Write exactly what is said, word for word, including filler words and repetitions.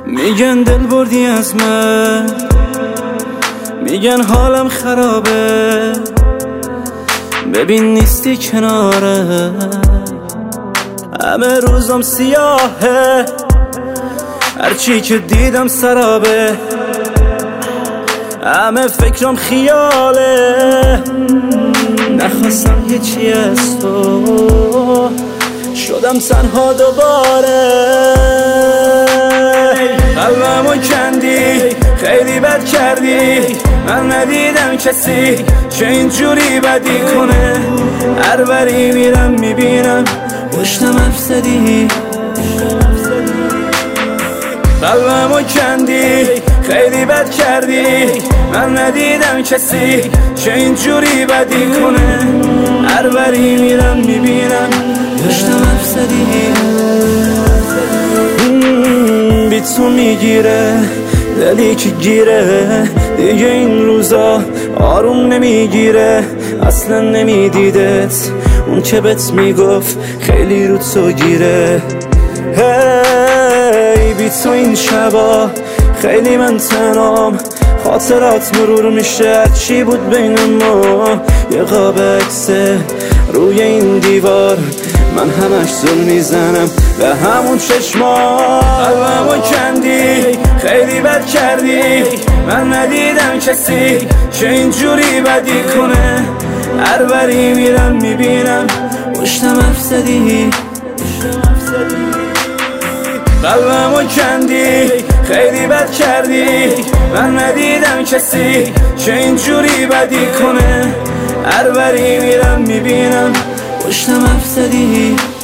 میگن دل بردی از من، میگن حالم خرابه، ببین نیستی کناره، همه روزم سیاهه، هرچی که دیدم سرابه، همه فکرم خیاله، نخواستم هیچی از تو، شدم تنها دوباره، قلبمو کندی خیلی بد کردی، من ندیدم کسی چه اینجوری بدی کنه، هر بری میرم میبینم پشتم حرف زدی، قلبمو کندی خیلی بد کردی، من ندیدم کسی چه اینجوری بدی کنه، هر بری میرم میبینم پشتم حرف زدی. بی تو میگیره دلی که گیره، دیگه این روزا آروم نمیگیره، اصلا نمیدیدت اون که بهت میگفت خیلی رو تو گیره، هی بی تو این شبا خیلی من تنام، خاطرات مرور میشه هرچی بود بین ما، یه قاب عکسه روی این دیوار، من همش زل میزنم به همون چشما، قلبمو کندی خیلی بد کردی، من ندیدم کسی چه اینجوری بدی کنه، هر بری میرم میبینم پشتم حرف زدی، قلبمو کندی خیلی بد کردی، من ندیدم کسی چه اینجوری بدی کنه، هر بری میرم میبینم پشتم حرف زدی.